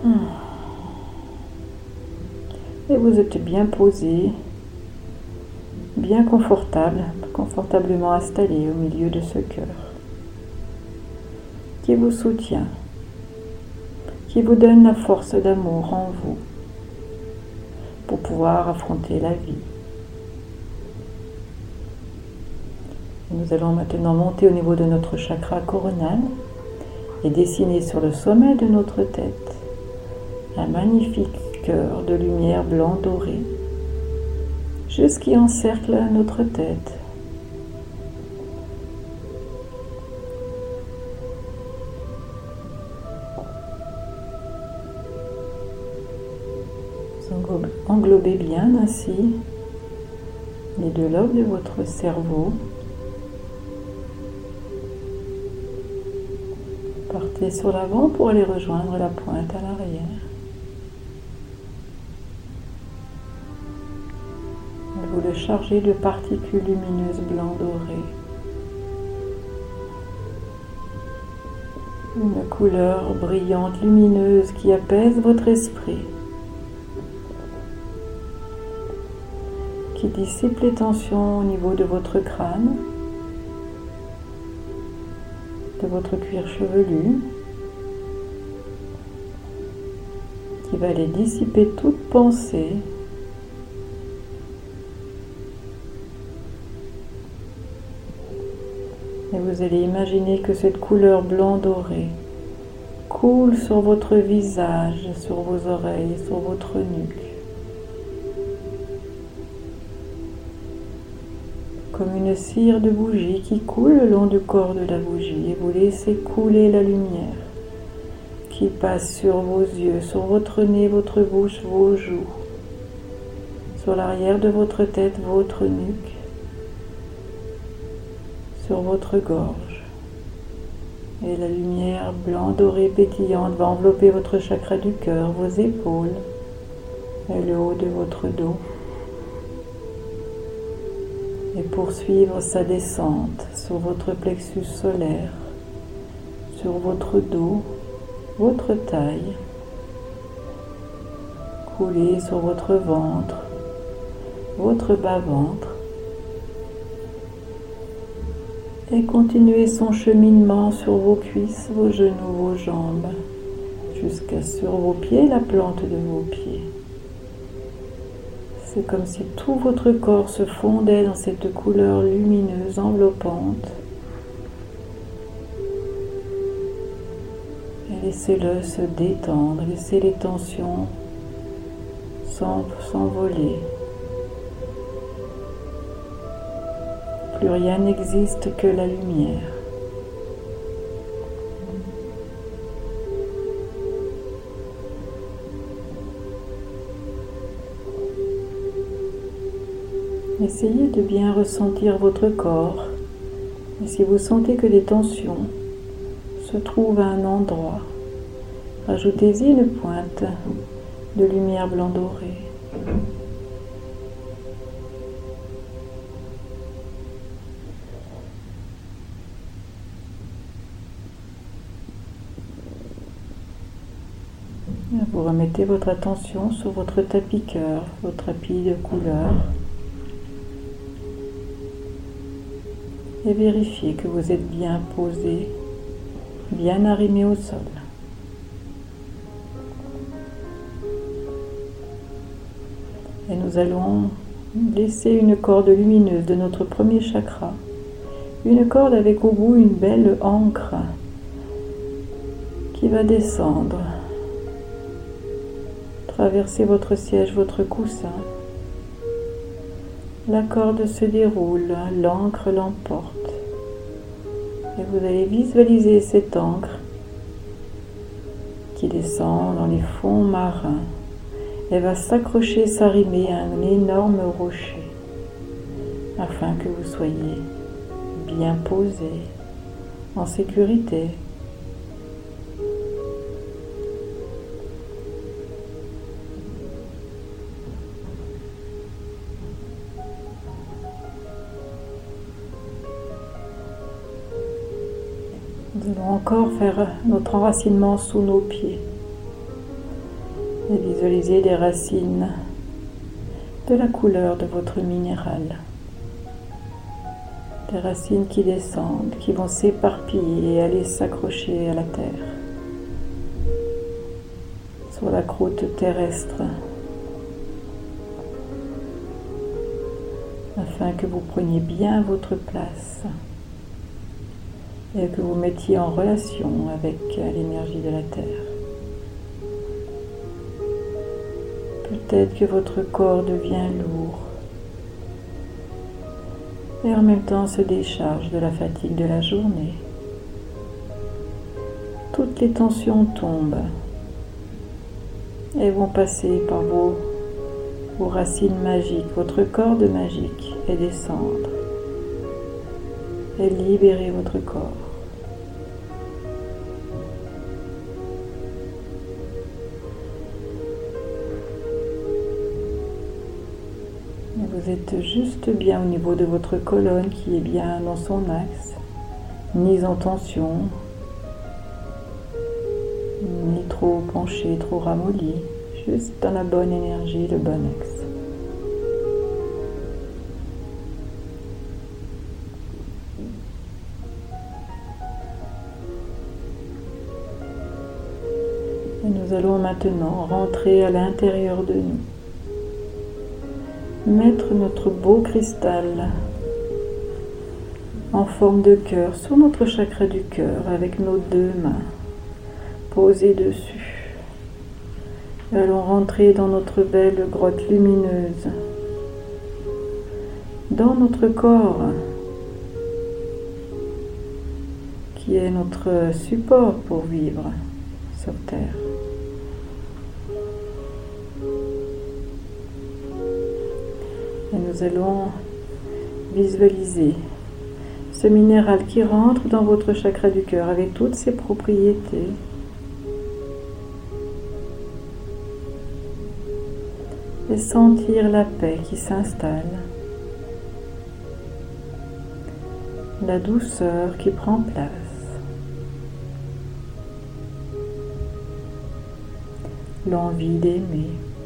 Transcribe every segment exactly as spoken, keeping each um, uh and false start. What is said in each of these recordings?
Et vous êtes bien posé, bien confortable, confortablement installé au milieu de ce cœur qui vous soutient, qui vous donne la force d'amour en vous pour pouvoir affronter la vie. Et nous allons maintenant monter au niveau de notre chakra coronal et dessiner sur le sommet de notre tête un magnifique cœur de lumière blanc doré, jusqu'y encercle notre tête. Vous englobez bien ainsi les deux lobes de votre cerveau. Partez sur l'avant pour aller rejoindre la pointe à l'arrière. Vous le chargez de particules lumineuses blanc doré. Une couleur brillante, lumineuse qui apaise votre esprit, qui dissipe les tensions au niveau de votre crâne, de votre cuir chevelu, qui va aller dissiper toute pensée, et vous allez imaginer que cette couleur blanc doré coule sur votre visage, sur vos oreilles, sur votre nuque, comme une cire de bougie qui coule le long du corps de la bougie, et vous laissez couler la lumière qui passe sur vos yeux, sur votre nez, votre bouche, vos joues, sur l'arrière de votre tête, votre nuque, sur votre gorge. Et la lumière blanc dorée pétillante va envelopper votre chakra du cœur, vos épaules et le haut de votre dos, et poursuivre sa descente sur votre plexus solaire, sur votre dos, votre taille, couler sur votre ventre, votre bas-ventre, et continuer son cheminement sur vos cuisses, vos genoux, vos jambes, jusqu'à sur vos pieds, la plante de vos pieds. C'est comme si tout votre corps se fondait dans cette couleur lumineuse enveloppante. Et laissez-le se détendre, laissez les tensions s'envoler. Plus rien n'existe que la lumière. Essayez de bien ressentir votre corps. Et si vous sentez que des tensions se trouvent à un endroit, ajoutez-y une pointe de lumière blanc doré. Vous remettez votre attention sur votre tapis cœur, votre tapis de couleur, et vérifiez que vous êtes bien posé, bien arrimé au sol. Et nous allons laisser une corde lumineuse de notre premier chakra, une corde avec au bout une belle ancre qui va descendre, traverser votre siège, votre coussin. La corde se déroule, l'encre l'emporte. Et vous allez visualiser cette encre qui descend dans les fonds marins. Elle va s'accrocher, s'arrimer à un énorme rocher afin que vous soyez bien posé, en sécurité. Nous allons encore faire notre enracinement sous nos pieds. Et visualisez des racines de la couleur de votre minéral. Des racines qui descendent, qui vont s'éparpiller et aller s'accrocher à la terre, sur la croûte terrestre, afin que vous preniez bien votre place et que vous mettiez en relation avec l'énergie de la terre. Peut-être que votre corps devient lourd et en même temps se décharge de la fatigue de la journée. Toutes les tensions tombent et vont passer par vos, vos racines magiques, votre corde magique, et descendre et libérer votre corps. Vous êtes juste bien au niveau de votre colonne qui est bien dans son axe, ni en tension, ni trop penché, trop ramolli, juste dans la bonne énergie, le bon axe. Et nous allons maintenant rentrer à l'intérieur de nous. Mettre notre beau cristal en forme de cœur sur notre chakra du cœur avec nos deux mains posées dessus. Nous allons rentrer dans notre belle grotte lumineuse, dans notre corps qui est notre support pour vivre sur Terre. Et nous allons visualiser ce minéral qui rentre dans votre chakra du cœur avec toutes ses propriétés. Et sentir la paix qui s'installe, la douceur qui prend place, l'envie d'aimer.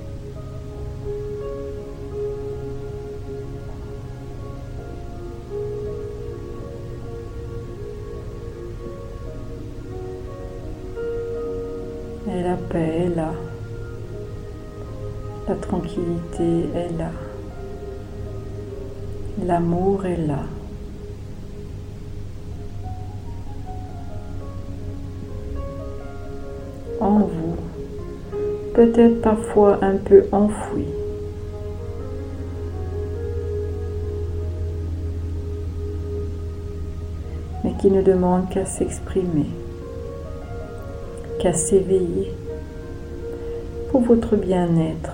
Et la paix est là, la tranquillité est là, l'amour est là. En vous, peut-être parfois un peu enfoui. Mais qui ne demande qu'à s'exprimer, qu'à s'éveiller pour votre bien-être.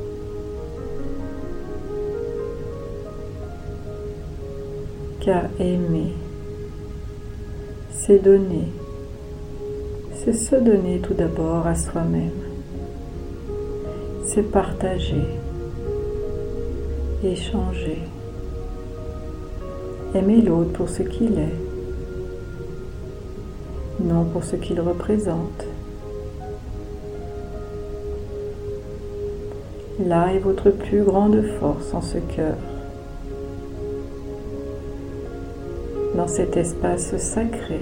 Qu'à aimer, c'est donner, c'est se donner tout d'abord à soi-même, c'est partager, échanger, aimer l'autre pour ce qu'il est, non pour ce qu'il représente. Là est votre plus grande force en ce cœur, dans cet espace sacré.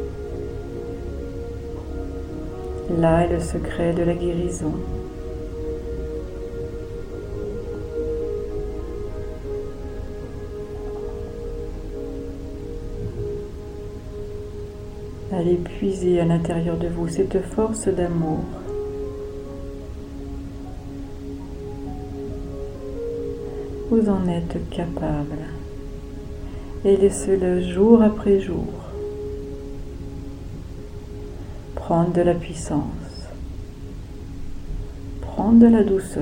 Là est le secret de la guérison. Allez puiser à l'intérieur de vous cette force d'amour. Vous en êtes capable. Et laissez-le jour après jour prendre de la puissance, prendre de la douceur.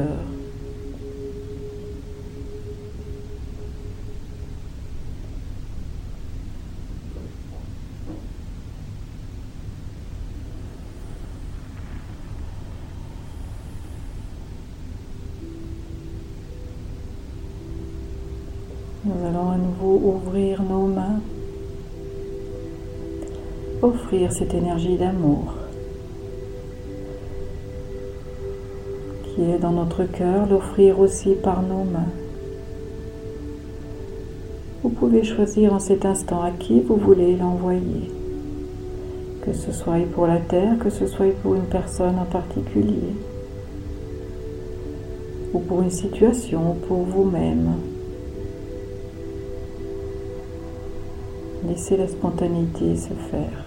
Nous allons à nouveau ouvrir nos mains, offrir cette énergie d'amour qui est dans notre cœur, l'offrir aussi par nos mains. Vous pouvez choisir en cet instant à qui vous voulez l'envoyer, que ce soit pour la terre, que ce soit pour une personne en particulier, ou pour une situation, ou pour vous-même. Laissez la spontanéité se faire.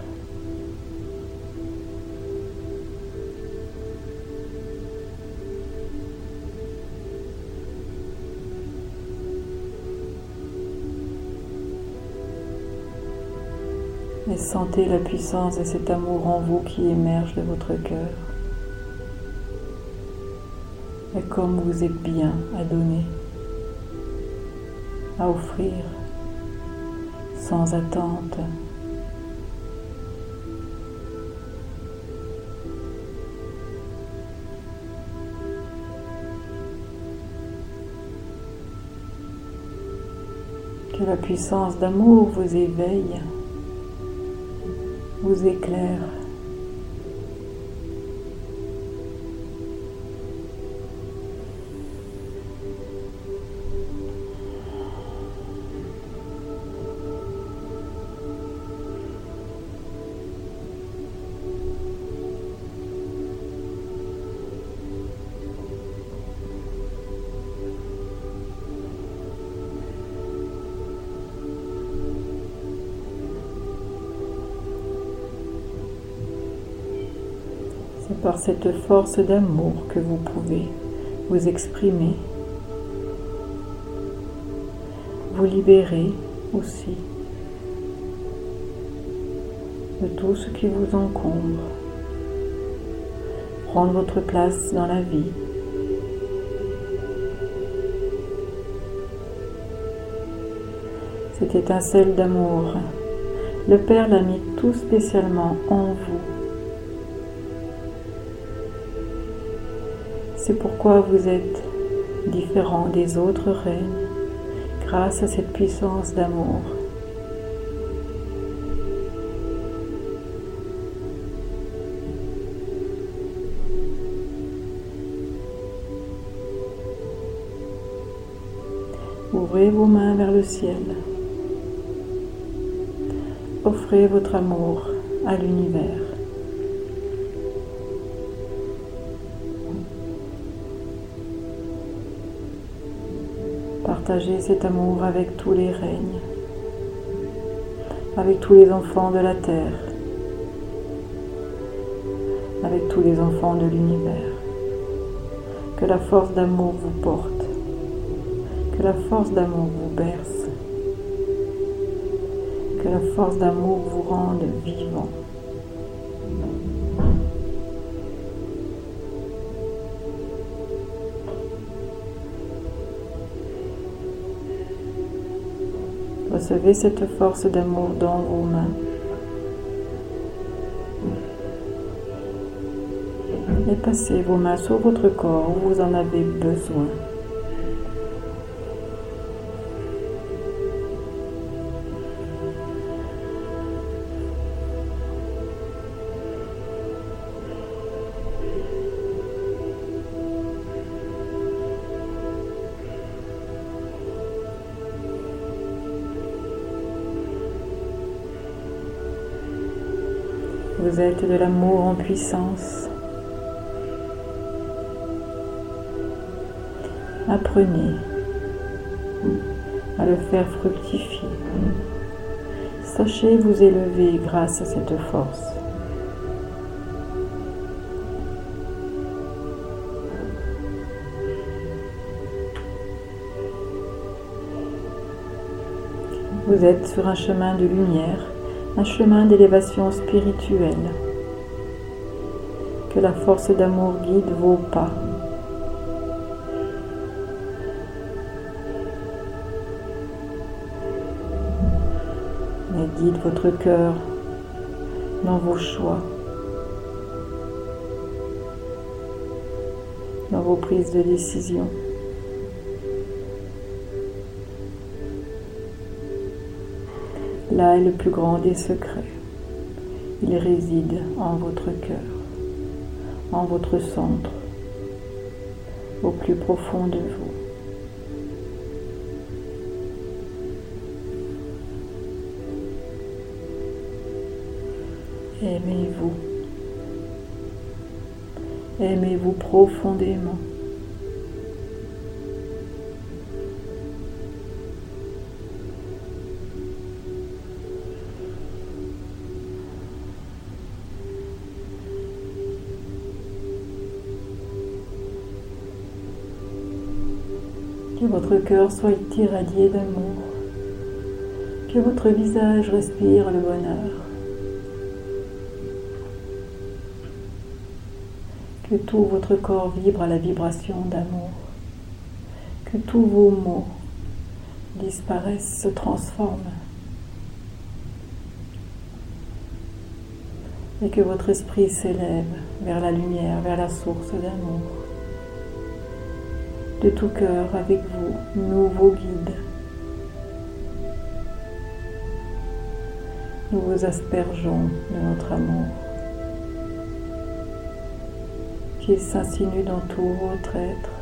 Et sentez la puissance de cet amour en vous qui émerge de votre cœur. Et comme vous êtes bien à donner, à offrir, sans attente. Que la puissance d'amour vous éveille, vous éclaire. C'est par cette force d'amour que vous pouvez vous exprimer, vous libérer aussi de tout ce qui vous encombre, prendre votre place dans la vie. Cette étincelle d'amour, le Père l'a mis tout spécialement en vous. C'est pourquoi vous êtes différent des autres reines, grâce à cette puissance d'amour. Ouvrez vos mains vers le ciel. Offrez votre amour à l'univers. Partagez cet amour avec tous les règnes, avec tous les enfants de la terre, avec tous les enfants de l'univers. Que la force d'amour vous porte, que la force d'amour vous berce, que la force d'amour vous rende vivant. Recevez cette force d'amour dans vos mains. Et passez vos mains sur votre corps où vous en avez besoin. Vous êtes de l'amour en puissance. Apprenez à le faire fructifier. Sachez vous élever grâce à cette force. Vous êtes sur un chemin de lumière, un chemin d'élévation spirituelle. Que la force d'amour guide vos pas. Et guide votre cœur dans vos choix, dans vos prises de décision. Là est le plus grand des secrets. Il réside en votre cœur, en votre centre. au plus profond de vous. Aimez-vous. Aimez-vous profondément. Que votre cœur soit irradié d'amour. Que votre visage respire le bonheur. Que tout votre corps vibre à la vibration d'amour. Que tous vos maux disparaissent, se transforment. Et que votre esprit s'élève vers la lumière, vers la source d'amour. De tout cœur avec vous, nous vos guides. Nous vous aspergeons de notre amour, qu'il s'insinue dans tout votre être.